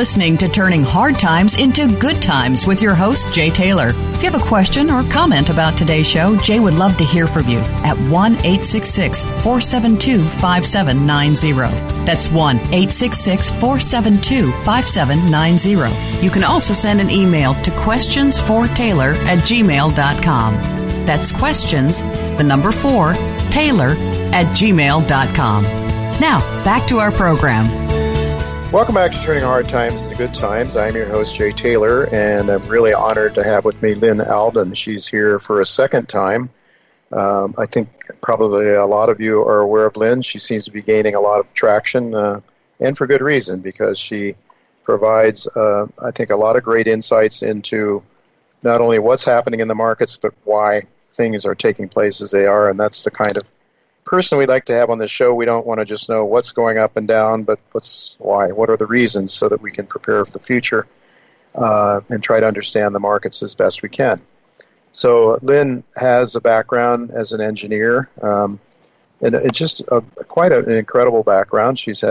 listening to Turning Hard Times into Good Times with your host, Jay Taylor. If you have a question or comment about today's show, Jay would love to hear from you at 1-866-472-5790. That's 1-866-472-5790. You can also send an email to questionsfortaylor@gmail.com. That's questions, the number 4, Taylor@gmail.com. Now, back to our program. Welcome back to Turning Hard Times into Good Times. I'm your host, Jay Taylor, and I'm really honored to have with me Lynn Alden. She's here for a second time. I think probably a lot of you are aware of Lynn. She seems to be gaining a lot of traction, and for good reason, because she provides, I think, a lot of great insights into not only what's happening in the markets, but why things are taking place as they are, and that's the kind of person we'd like to have on this show. We don't want to just know what's going up and down, but why? What are the reasons so that we can prepare for the future and try to understand the markets as best we can. So Lynn has a background as an engineer, and it's just quite an incredible background. She's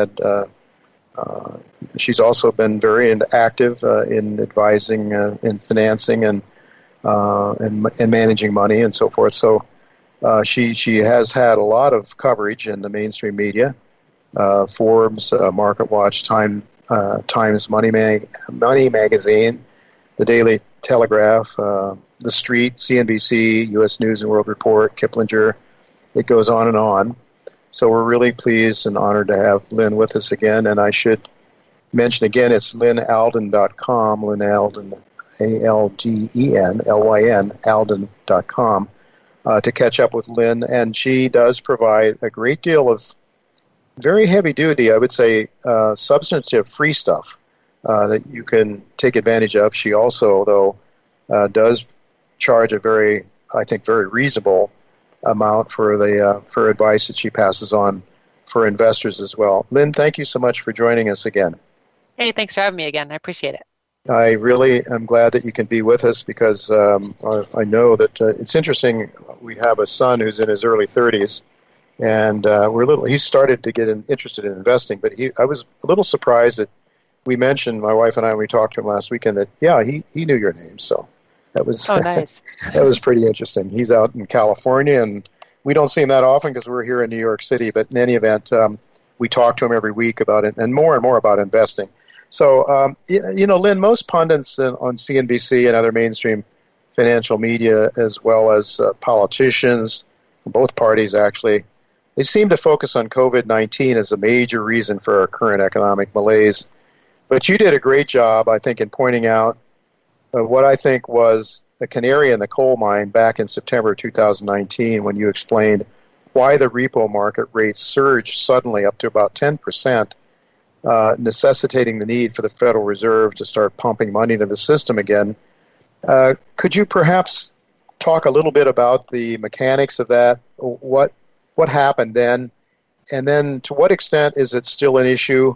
also been very active in advising in financing and managing money and so forth. So she has had a lot of coverage in the mainstream media, Forbes, MarketWatch, Times Money Magazine, the Daily Telegraph, The Street, CNBC, U.S. News and World Report, Kiplinger. It goes on and on. So we're really pleased and honored to have Lynn with us again. And I should mention again, it's lynnalden.com, Lynn Alden, ALDEN, Alden.com. To catch up with Lynn, and she does provide a great deal of very heavy-duty, I would say, substantive free stuff that you can take advantage of. She also, though, does charge a very reasonable amount for for advice that she passes on for investors as well. Lynn, thank you so much for joining us again. Hey, thanks for having me again. I appreciate it. I really am glad that you can be with us because I know that it's interesting. We have a son who's in his early 30s, and he started to get interested in investing, but I was a little surprised that we mentioned, my wife and I, when we talked to him last weekend, that, he knew your name. So that was, nice. That was pretty interesting. He's out in California, and we don't see him that often because we're here in New York City, but in any event, we talk to him every week about it and more about investing. So, Lynn, most pundits on CNBC and other mainstream financial media, as well as politicians, both parties actually, they seem to focus on COVID-19 as a major reason for our current economic malaise. But you did a great job, I think, in pointing out what I think was a canary in the coal mine back in September 2019 when you explained why the repo market rates surged suddenly up to about 10%. Necessitating the need for the Federal Reserve to start pumping money into the system again. Could you perhaps talk a little bit about the mechanics of that? What happened then? And then to what extent is it still an issue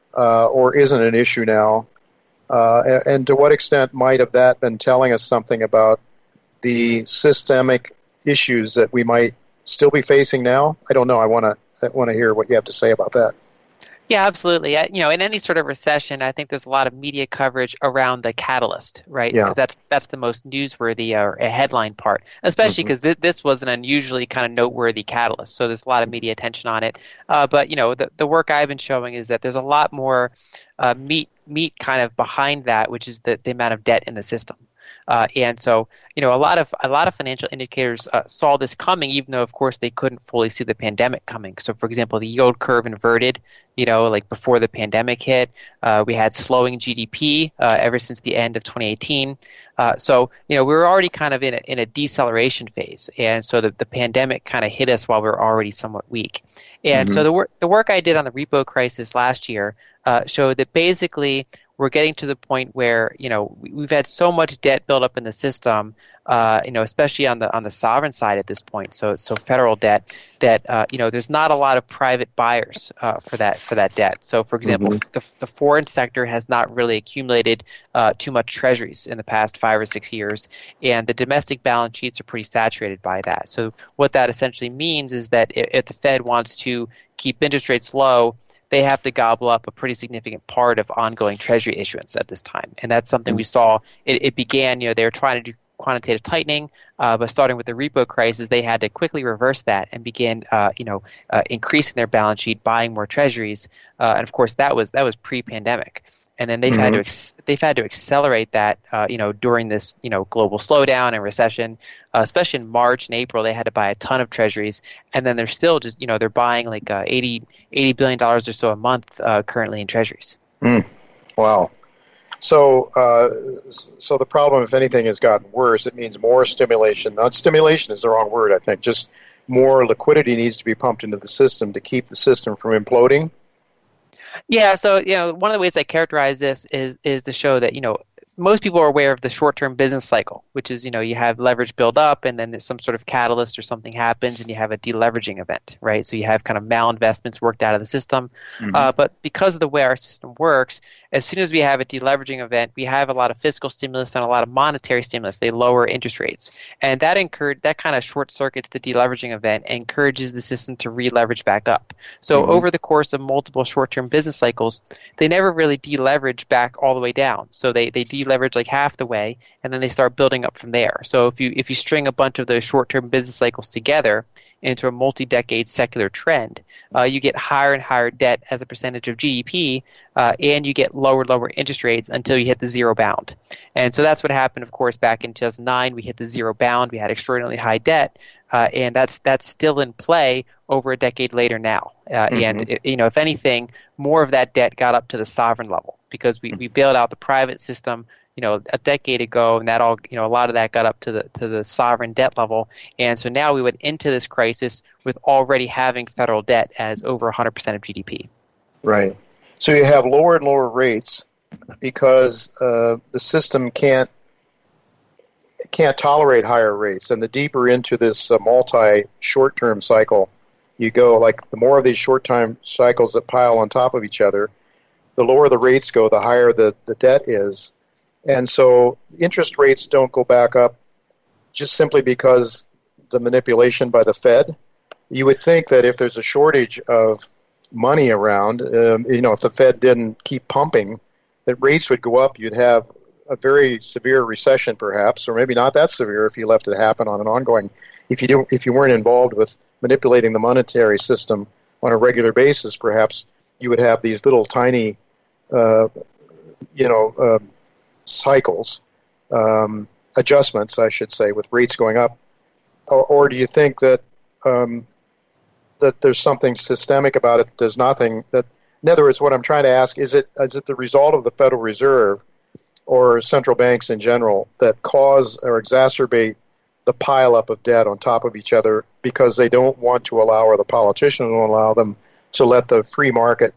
or isn't an issue now? And to what extent might have that been telling us something about the systemic issues that we might still be facing now? I don't know. I want to hear what you have to say about that. Yeah, absolutely. In any sort of recession, I think there's a lot of media coverage around the catalyst, right? Yeah. Because that's the most newsworthy or a headline part, especially because this was an unusually kind of noteworthy catalyst. So there's a lot of media attention on it. But the work I've been showing is that there's a lot more meat kind of behind that, which is the amount of debt in the system. And so, a lot of financial indicators saw this coming, even though, of course, they couldn't fully see the pandemic coming. So, for example, the yield curve inverted, like before the pandemic hit. We had slowing GDP ever since the end of 2018. So, we were already kind of in a deceleration phase. And so the pandemic kind of hit us while we were already somewhat weak. And so the work I did on the repo crisis last year showed that basically we're getting to the point where, we've had so much debt built up in the system, especially on the sovereign side at this point. So federal debt that, there's not a lot of private buyers for that debt. So, for example, the foreign sector has not really accumulated too much treasuries in the past 5 or 6 years, and the domestic balance sheets are pretty saturated by that. So what that essentially means is that if the Fed wants to keep interest rates low, they have to gobble up a pretty significant part of ongoing Treasury issuance at this time. And that's something we saw. It began, they were trying to do quantitative tightening, but starting with the repo crisis, they had to quickly reverse that and begin, increasing their balance sheet, buying more treasuries, and of course that was pre-pandemic. And then they've had to accelerate that, during this, global slowdown and recession, especially in March and April. They had to buy a ton of treasuries, and then they're still just, they're buying like $80 billion or so a month currently in treasuries. Wow. So the problem, if anything, has gotten worse. It means more stimulation. Not stimulation is the wrong word, I think. Just more liquidity needs to be pumped into the system to keep the system from imploding. Yeah, so one of the ways I characterize this is to show that most people are aware of the short-term business cycle, which is you have leverage build up, and then there's some sort of catalyst or something happens, and you have a deleveraging event, right? So you have kind of malinvestments worked out of the system. But because of the way our system works, as soon as we have a deleveraging event, we have a lot of fiscal stimulus and a lot of monetary stimulus. They lower interest rates, and that kind of short circuits the deleveraging event and encourages the system to re-leverage back up. So over the course of multiple short-term business cycles, they never really deleverage back all the way down. So they deleverage like half the way, and then they start building up from there. So if you string a bunch of those short-term business cycles together into a multi-decade secular trend, you get higher and higher debt as a percentage of GDP, and you get lower interest rates until you hit the zero bound. And so that's what happened, of course, back in 2009. We hit the zero bound. We had extraordinarily high debt, and that's still in play over a decade later now. And if anything, more of that debt got up to the sovereign level because we bailed out the private system a decade ago, and that all, a lot of that got up to the sovereign debt level. And so now we went into this crisis with already having federal debt as over 100% of GDP. Right. So you have lower and lower rates because the system can't tolerate higher rates. And the deeper into this multi-short-term cycle you go, like the more of these short-term cycles that pile on top of each other, the lower the rates go, the higher the debt is. And so interest rates don't go back up just simply because the manipulation by the Fed. You would think that if there's a shortage of money around, if the Fed didn't keep pumping, that rates would go up. You'd have a very severe recession, perhaps, or maybe not that severe if you left it happen on an ongoing. If you weren't involved with manipulating the monetary system on a regular basis, perhaps you would have these little tiny, cycles, adjustments, I should say, with rates going up. Or do you think that that there's something systemic about it that does nothing? That, in other words, what I'm trying to ask, is it the result of the Federal Reserve or central banks in general that cause or exacerbate the pileup of debt on top of each other because they don't want to allow, or the politicians don't allow them to let the free market,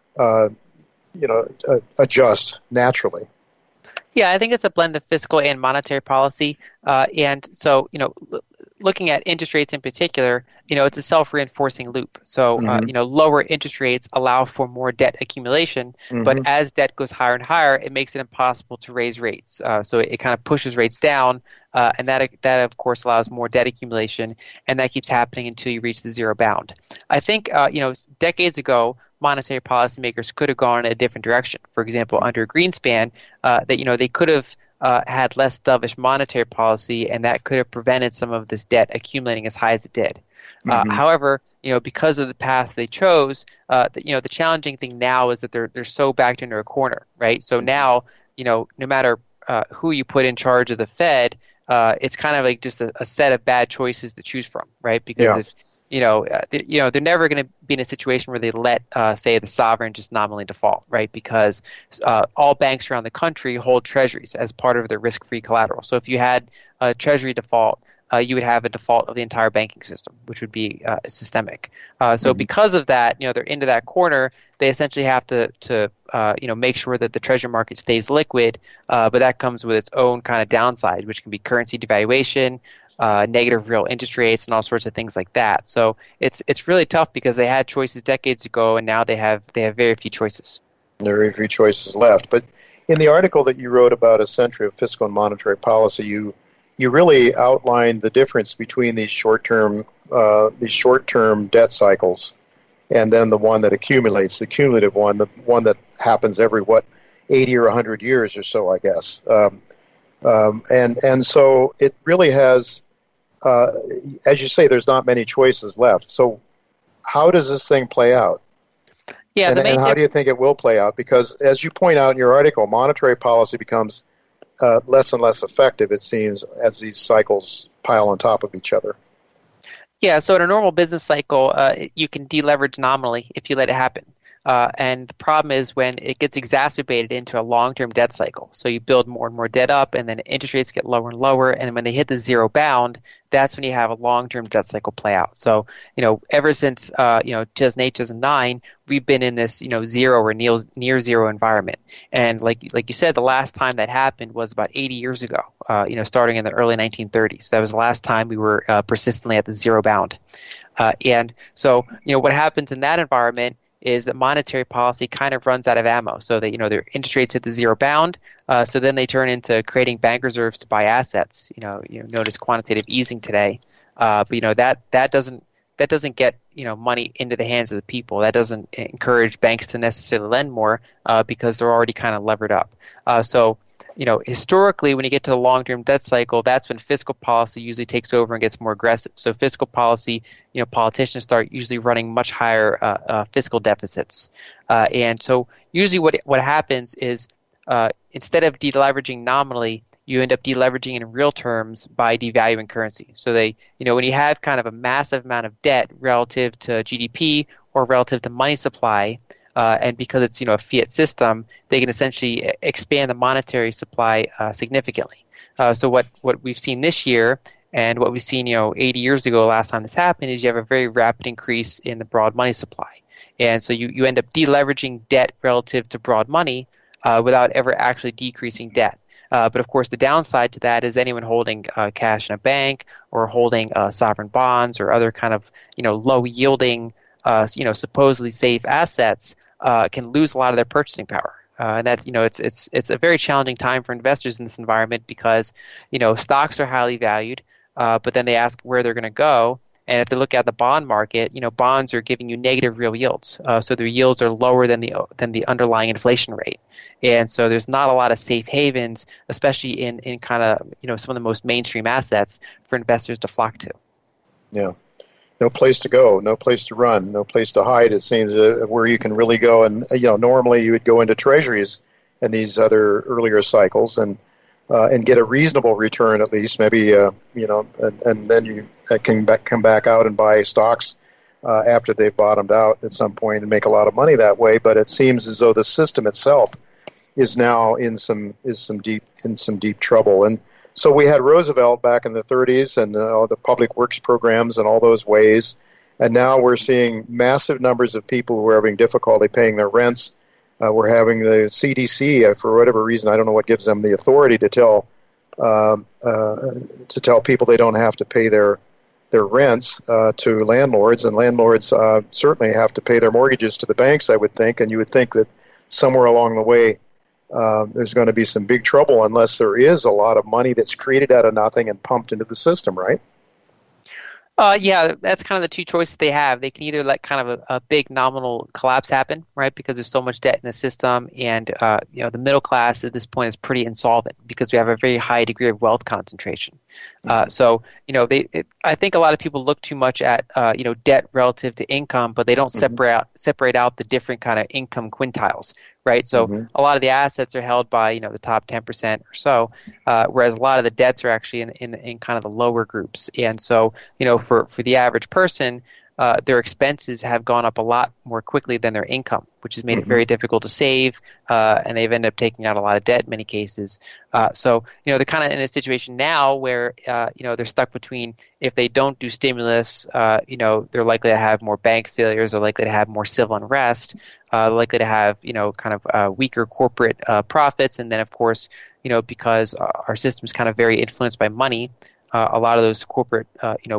adjust naturally? Yeah, I think it's a blend of fiscal and monetary policy. And so, looking at interest rates in particular, it's a self-reinforcing loop. So, lower interest rates allow for more debt accumulation, but as debt goes higher and higher, it makes it impossible to raise rates. So it kind of pushes rates down, and that of course allows more debt accumulation, and that keeps happening until you reach the zero bound. I think, decades ago, monetary policymakers could have gone in a different direction. For example, under Greenspan, they could have had less dovish monetary policy, and that could have prevented some of this debt accumulating as high as it did. However, because of the path they chose, the challenging thing now is that they're so backed into a corner, right? So now, no matter who you put in charge of the Fed, it's kind of like just a set of bad choices to choose from, right? Because if they're never going to be in a situation where they let, say, the sovereign just nominally default, right? Because all banks around the country hold treasuries as part of their risk-free collateral. So if you had a treasury default, you would have a default of the entire banking system, which would be systemic. So because of that, they're into that corner. They essentially have to make sure that the treasury market stays liquid, but that comes with its own kind of downside, which can be currency devaluation, negative real interest rates, and all sorts of things like that. So it's really tough because they had choices decades ago, and now they have very few choices. There are very few choices left. But in the article that you wrote about a century of fiscal and monetary policy, you really outlined the difference between these short-term debt cycles and then the one that accumulates, the cumulative one, the one that happens every 80 or 100 years or so, I guess. And so it really has, as you say, there's not many choices left. So how does this thing play out? Yeah, and how do you think it will play out? Because as you point out in your article, monetary policy becomes less and less effective, it seems, as these cycles pile on top of each other. Yeah, so in a normal business cycle, you can deleverage nominally if you let it happen. And the problem is when it gets exacerbated into a long-term debt cycle. So you build more and more debt up, and then interest rates get lower and lower. And when they hit the zero bound, that's when you have a long-term debt cycle play out. So, ever since 2008, 2009, we've been in this zero or near zero environment. And like you said, the last time that happened was about 80 years ago. Starting in the early 1930s. That was the last time we were persistently at the zero bound. And so, what happens in that environment is that monetary policy kind of runs out of ammo. So that their interest rates hit the zero bound. So then they turn into creating bank reserves to buy assets. Notice quantitative easing today. But that doesn't get money into the hands of the people. That doesn't encourage banks to necessarily lend more because they're already kind of levered up. So historically, when you get to the long-term debt cycle, that's when fiscal policy usually takes over and gets more aggressive. So fiscal policy, politicians start usually running much higher fiscal deficits. And so usually what happens is instead of deleveraging nominally, you end up deleveraging in real terms by devaluing currency. So when you have kind of a massive amount of debt relative to GDP or relative to money supply, and because it's a fiat system, they can essentially expand the monetary supply significantly. So what we've seen this year and what we've seen 80 years ago last time this happened is you have a very rapid increase in the broad money supply. And so you end up deleveraging debt relative to broad money without ever actually decreasing debt. But of course, the downside to that is anyone holding cash in a bank or holding sovereign bonds or other kind of low yielding supposedly safe assets can lose a lot of their purchasing power. And that's it's a very challenging time for investors in this environment because stocks are highly valued, but then they ask where they're going to go. And if they look at the bond market, bonds are giving you negative real yields. So their yields are lower than the underlying inflation rate. And so there's not a lot of safe havens, especially in kind of some of the most mainstream assets for investors to flock to. Yeah. No place to go, no place to run, no place to hide. It seems where you can really go. And normally you would go into treasuries and these other earlier cycles and get a reasonable return at least, maybe and then you can come back out and buy stocks after they've bottomed out at some point and make a lot of money that way. But it seems as though the system itself is now in some deep trouble. And so we had Roosevelt back in the 30s and all the public works programs and all those ways. And now we're seeing massive numbers of people who are having difficulty paying their rents. We're having the CDC, for whatever reason, I don't know what gives them the authority to tell people they don't have to pay their rents to landlords. And landlords certainly have to pay their mortgages to the banks, I would think. And you would think that somewhere along the way, there's going to be some big trouble unless there is a lot of money that's created out of nothing and pumped into the system, right? Yeah, that's kind of the two choices they have. They can either let kind of a big nominal collapse happen, right, because there's so much debt in the system, and the middle class at this point is pretty insolvent because we have a very high degree of wealth concentration. So I think a lot of people look too much at debt relative to income, but they don't separate out the different kind of income quintiles, right? So a lot of the assets are held by the top 10% or so, whereas a lot of the debts are actually in kind of the lower groups. And so for the average person, their expenses have gone up a lot more quickly than their income, which has made it very difficult to save, and they've ended up taking out a lot of debt in many cases. So they're kind of in a situation now where they're stuck between, if they don't do stimulus, they're likely to have more bank failures, they're likely to have more civil unrest, likely to have kind of weaker corporate profits, and then of course because our system is kind of very influenced by money. A lot of those corporate,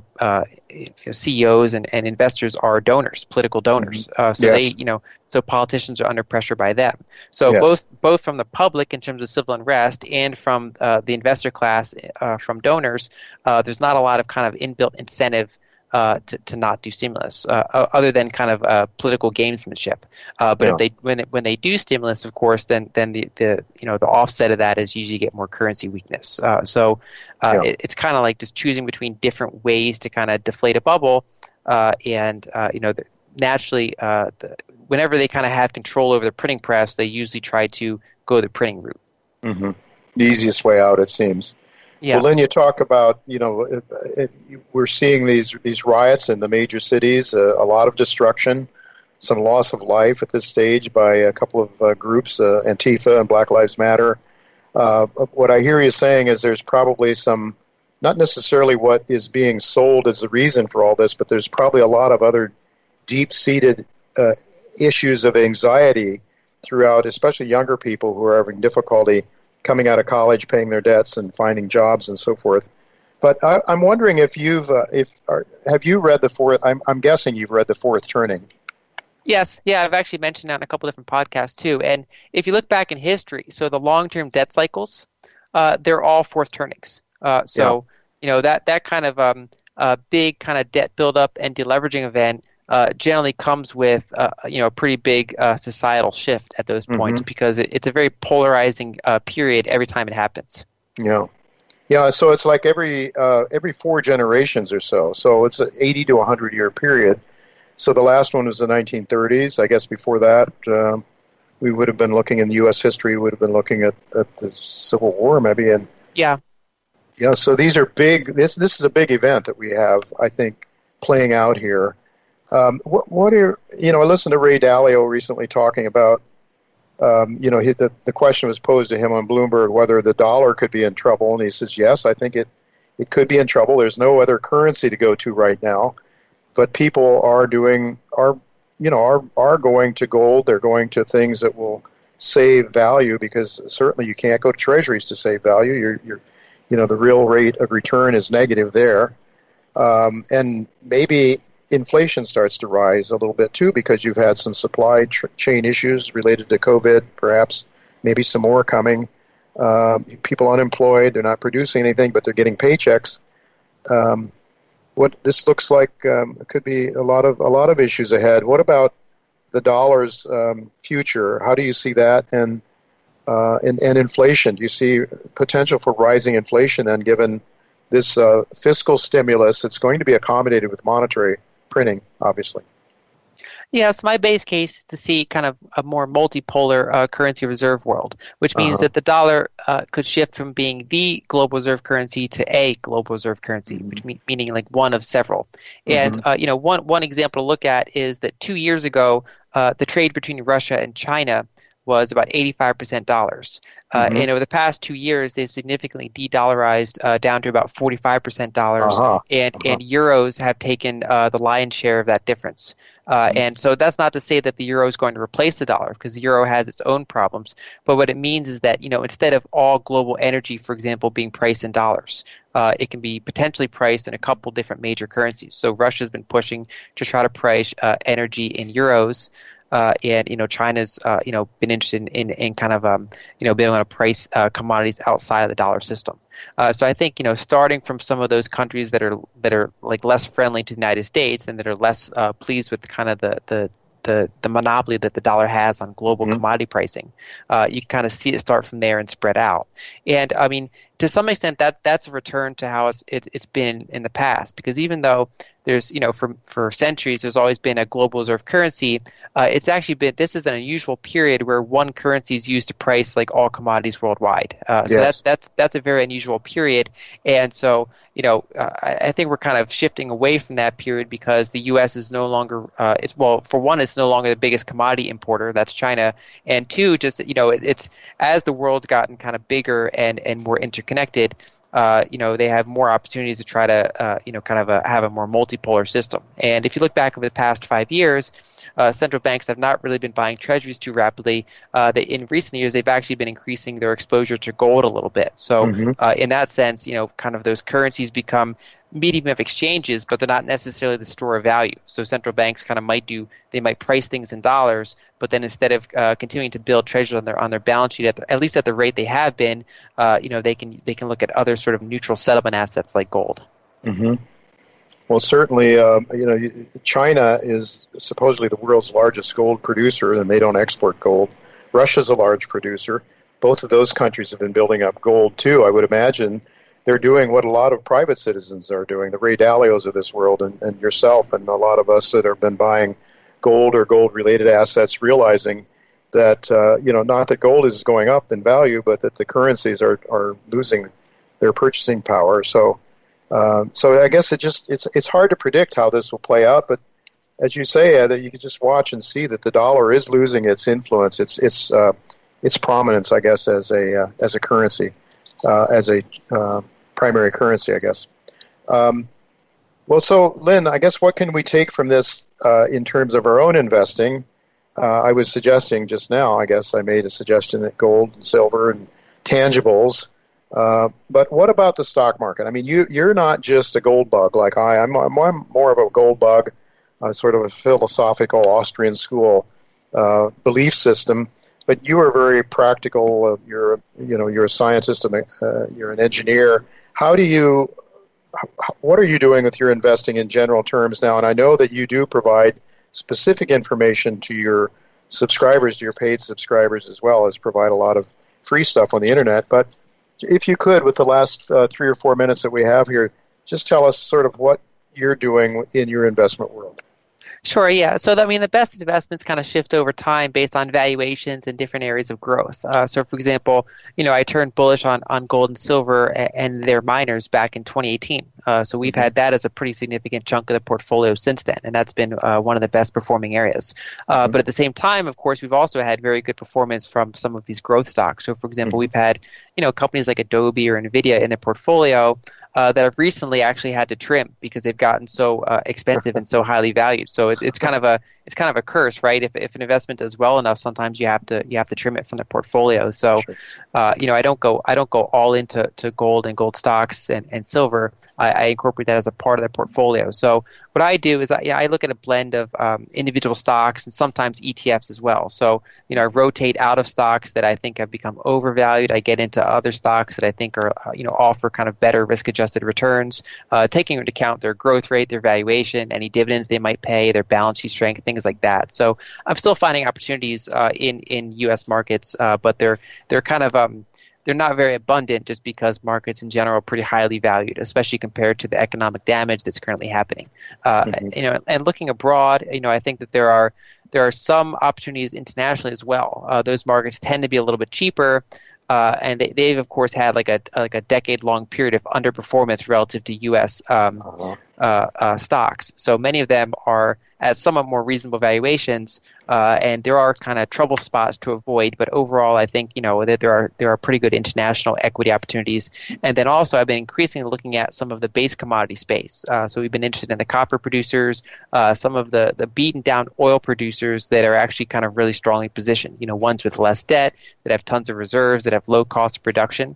CEOs and investors are donors, political donors. So politicians are under pressure by them. So both from the public in terms of civil unrest and from the investor class from donors, there's not a lot of kind of inbuilt incentive to not do stimulus, other than kind of political gamesmanship. But if when they do stimulus, of course, then the offset of that is usually get more currency weakness. It's kind of like just choosing between different ways to kind of deflate a bubble, naturally, whenever they kind of have control over the printing press, they usually try to go the printing route. Mm-hmm. The easiest way out, it seems. Yeah. Well, then you talk about, we're seeing these riots in the major cities, a lot of destruction, some loss of life at this stage by a couple of groups, Antifa and Black Lives Matter. What I hear you saying is there's probably some, not necessarily what is being sold as the reason for all this, but there's probably a lot of other deep-seated issues of anxiety throughout, especially younger people who are having difficulty coming out of college, paying their debts, and finding jobs and so forth. But I'm wondering if have you read the fourth? I'm guessing you've read The Fourth Turning. Yes, yeah, I've actually mentioned that in a couple different podcasts too. And if you look back in history, so the long-term debt cycles, they're all fourth turnings. That kind of big kind of debt buildup and deleveraging event generally comes with a pretty big societal shift at those points, because it's a very polarizing period every time it happens. Yeah. So it's like every 4 generations or so. So it's an 80 to 100 year period. So the last one was the 1930s. I guess before that, we would have been looking in U.S. history. We would have been looking at the Civil War, maybe. And yeah. So these are big. This is a big event that we have, I think, playing out here. What are I listened to Ray Dalio recently talking about. The question was posed to him on Bloomberg whether the dollar could be in trouble, and he says yes. I think it could be in trouble. There's no other currency to go to right now. But people are going to gold. They're going to things that will save value, because certainly you can't go to treasuries to save value. The real rate of return is negative there, and maybe inflation starts to rise a little bit too, because you've had some supply chain issues related to COVID. Perhaps maybe some more coming. People unemployed. They're not producing anything, but they're getting paychecks. What this looks like could be a lot of issues ahead. What about the dollar's future? How do you see that? And inflation? Do you see potential for rising inflation? And given this fiscal stimulus, it's going to be accommodated with monetary printing, obviously. Yes, my base case is to see kind of a more multipolar currency reserve world, which means that the dollar could shift from being the global reserve currency to a global reserve currency, which meaning like one of several. And one example to look at is that 2 years ago, the trade between Russia and China was about 85% dollars. And over the past 2 years, they've significantly de-dollarized down to about 45% dollars, and euros have taken the lion's share of that difference. And so that's not to say that the euro is going to replace the dollar, because the euro has its own problems. But what it means is that, instead of all global energy, for example, being priced in dollars, it can be potentially priced in a couple different major currencies. So Russia's been pushing to try to price energy in euros. And China's been interested in kind of being able to price commodities outside of the dollar system. So I think starting from some of those countries that are like less friendly to the United States and that are less pleased with kind of the monopoly that the dollar has on global commodity pricing, you kind of see it start from there and spread out. And I mean, to some extent, that's a return to how it's been in the past, because even though there's for centuries there's always been a global reserve currency, it's actually been, this is an unusual period where one currency is used to price like all commodities worldwide. So that's a very unusual period, and so I think we're kind of shifting away from that period, because the U.S. is no longer it's no longer the biggest commodity importer. That's China, and two, just it's as the world's gotten kind of bigger and more interconnected. They have more opportunities to try to, have a more multipolar system. And if you look back over the past 5 years, central banks have not really been buying treasuries too rapidly. In recent years, they've actually been increasing their exposure to gold a little bit. So in that sense, kind of those currencies become medium of exchanges, but they're not necessarily the store of value. So central banks kind of might price things in dollars, but then instead of continuing to build treasuries on their balance sheet at least at the rate they have been, they can look at other sort of neutral settlement assets like gold. Well, certainly, China is supposedly the world's largest gold producer, and they don't export gold. Russia's a large producer. Both of those countries have been building up gold, too. I would imagine they're doing what a lot of private citizens are doing, the Ray Dalios of this world, and yourself and a lot of us that have been buying gold or gold-related assets, realizing that, not that gold is going up in value, but that the currencies are losing their purchasing power. So I guess it's hard to predict how this will play out, but as you say, that you can just watch and see that the dollar is losing its influence, its prominence, I guess, as a currency, as a primary currency, I guess. Well, so Lynn, I guess what can we take from this in terms of our own investing? I was suggesting just now, I guess I made a suggestion that gold and silver and tangibles. But what about the stock market? I mean, you're not just a gold bug like I'm more of a gold bug, sort of a philosophical Austrian school belief system. But you are very practical. You're a scientist. You're an engineer. What are you doing with your investing in general terms now? And I know that you do provide specific information to your subscribers, to your paid subscribers, as well as provide a lot of free stuff on the internet. But if you could, with the last 3 or 4 minutes that we have here, just tell us sort of what you're doing in your investment world. Sure, yeah. So, the best investments kind of shift over time based on valuations and different areas of growth. So, for example, I turned bullish on gold and silver and their miners back in 2018. So we've had that as a pretty significant chunk of the portfolio since then, and that's been one of the best performing areas. But at the same time, of course, we've also had very good performance from some of these growth stocks. So, for example, we've had companies like Adobe or NVIDIA in the portfolio that have recently actually had to trim because they've gotten so expensive and so highly valued. So it's kind of a curse, right? If an investment does well enough, sometimes you have to trim it from the portfolio. So, I don't go all into gold and gold stocks and silver. I incorporate that as a part of the portfolio. So what I do is I look at a blend of individual stocks and sometimes ETFs as well. So I rotate out of stocks that I think have become overvalued. I get into other stocks that I think are offer kind of better risk-adjusted returns, taking into account their growth rate, their valuation, any dividends they might pay, their balance sheet strength, things like that. So I'm still finding opportunities in U.S. markets, but they're kind of they're not very abundant just because markets in general are pretty highly valued, especially compared to the economic damage that's currently happening. And looking abroad, I think that there are some opportunities internationally as well. Those markets tend to be a little bit cheaper. And they've of course had like a decade-long period of underperformance relative to U.S. Stocks. So many of them are at somewhat more reasonable valuations, and there are kind of trouble spots to avoid. But overall, I think that there are pretty good international equity opportunities. And then also, I've been increasingly looking at some of the base commodity space. So we've been interested in the copper producers, some of the beaten down oil producers that are actually kind of really strongly positioned. Ones with less debt, that have tons of reserves, that have low cost of production.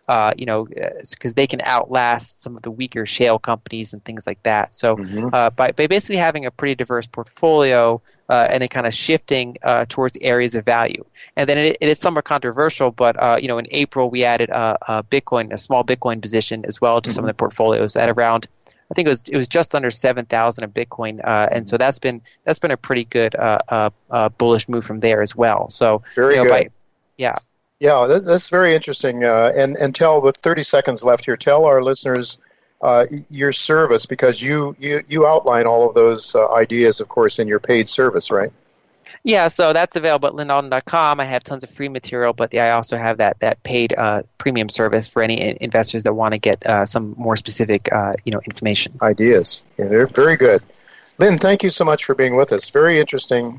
Because they can outlast some of the weaker shale companies and things like that. So by basically having a pretty diverse portfolio and then kind of shifting towards areas of value. And then it is somewhat controversial, but in April we added a small Bitcoin position as well to some of the portfolios at around, I think it was just under 7,000 of Bitcoin, and so that's been a pretty good bullish move from there as well. So very good. Yeah, that's very interesting. And tell, with 30 seconds left here, tell our listeners your service, because you outline all of those ideas, of course, in your paid service, right? Yeah, so that's available at lynnalden.com. I have tons of free material, but I also have that paid premium service for any investors that want to get some more specific information. Ideas. Yeah, they're very good. Lynn, thank you so much for being with us. Very interesting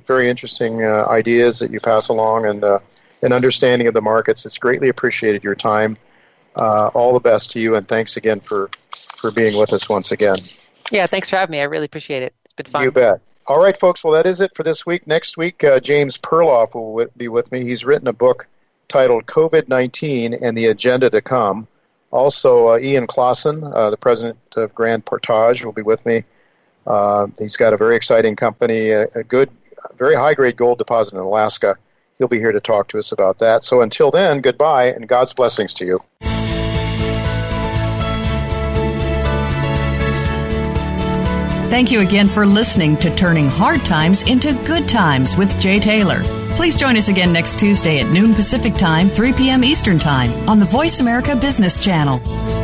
ideas that you pass along, and an understanding of the markets. It's greatly appreciated, your time. All the best to you, and thanks again for being with us once again. Yeah, thanks for having me. I really appreciate it. It's been fun. You bet. All right, folks, well, that is it for this week. Next week, James Perloff will be with me. He's written a book titled COVID-19 and the Agenda to Come. Also, Ian Clausen, the president of Grand Portage, will be with me. He's got a very exciting company, a good, very high-grade gold deposit in Alaska. He'll be here to talk to us about that. So until then, goodbye, and God's blessings to you. Thank you again for listening to Turning Hard Times into Good Times with Jay Taylor. Please join us again next Tuesday at noon Pacific Time, 3 p.m. Eastern Time on the Voice America Business Channel.